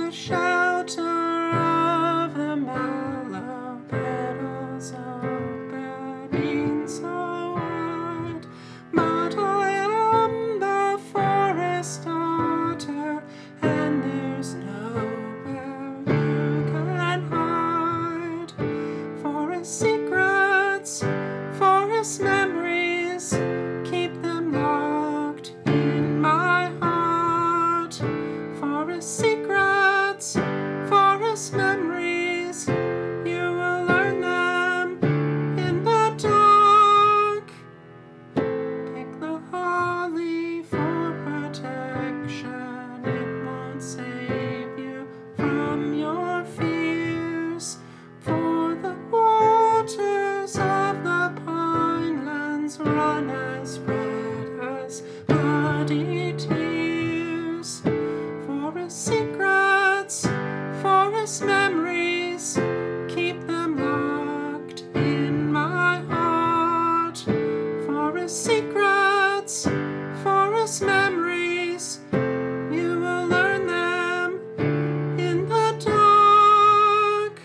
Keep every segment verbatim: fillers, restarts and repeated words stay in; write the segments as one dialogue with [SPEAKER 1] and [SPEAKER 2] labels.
[SPEAKER 1] the shelter of the mellow petals opening so wide. But I am the forest daughter, and there's nowhere you can hide. Forest secrets, forest memories, keep them locked in my heart. Forest secrets, forest memories, you will learn them in the dark. Pick the holly for protection, it won't save you from your fears. For the waters of the pinelands run as red as bloody tears. Forest secrets, forest memories, keep them locked in my heart. Forest secrets, forest memories, you will learn them in the dark.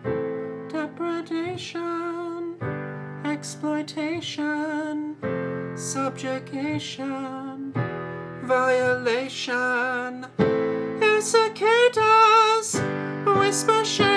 [SPEAKER 1] Depredation, exploitation, subjugation, violation. Hear cicadas whisper shame.